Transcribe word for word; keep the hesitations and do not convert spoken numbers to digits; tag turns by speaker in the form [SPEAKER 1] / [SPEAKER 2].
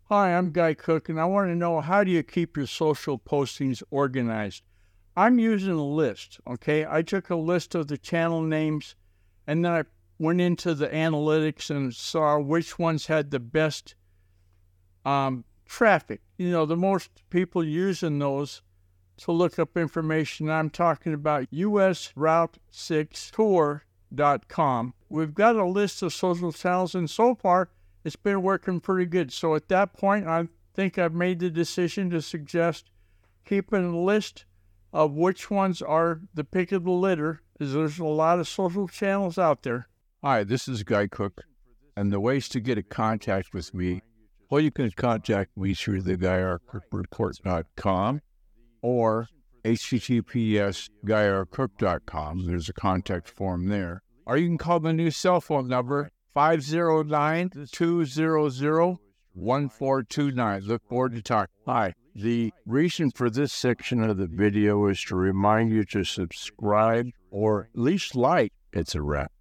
[SPEAKER 1] Hi, I'm Guy Cook, and I want to know, how do you keep your social postings organized? I'm using a list, okay? I took a list of the channel names, and then I went into the analytics and saw which ones had the best um, traffic. You know, the most people using those to look up information. I'm talking about U S Route six Tour dot com. We've got a list of social channels, and so far, it's been working pretty good. So at that point, I think I've made the decision to suggest keeping a list of which ones are the pick of the litter, as there's a lot of social channels out there.
[SPEAKER 2] Hi, this is Guy Cook, and the ways to get in contact with me, well, you can contact me through the guy r cook report dot com or H T T P S guy r cook dot com. There's a contact form there. Or you can call the new cell phone number, five oh nine, two hundred, one four two nine. Look forward to talking. Hi. The reason for this section of the video is to remind you to subscribe or at least like. It's a wrap.